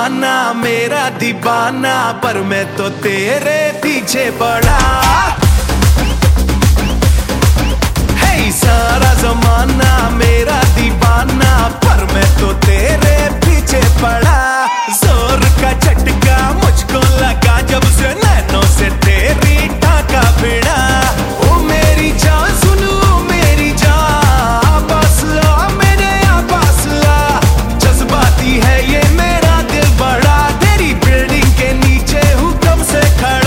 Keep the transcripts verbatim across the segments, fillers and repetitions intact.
जमाना मेरा दीवाना, पर मैं तो तेरे पीछे पड़ा। हे सारा जमाना मेरा दीवाना, पर मैं तो तेरे पीछे पड़ा। जोर का झटका मुझको लगा जब से नैनों से तेरी टाका भिड़ा। ओ मेरी जान सुनो मेरी जान, पास ला मेरे पास ला। जज्बाती है ये मेरा दिल बड़ा, तेरी बिल्डिंग के नीचे हूँ कब से खड़ा।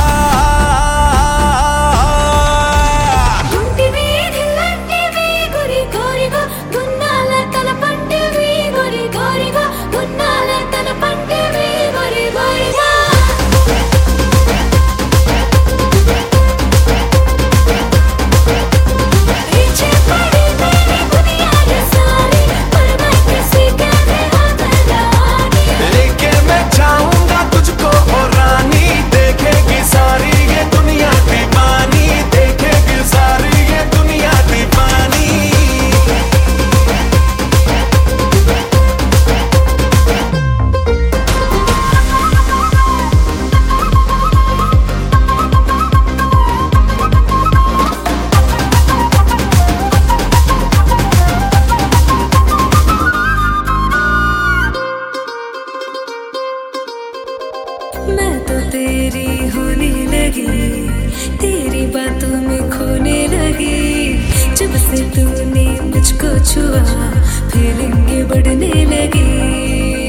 मैं तो तेरी होने लगी, तेरी बातों में खोने लगी। जब से तूने मुझको छुआ, फीलिंग बढ़ने लगी।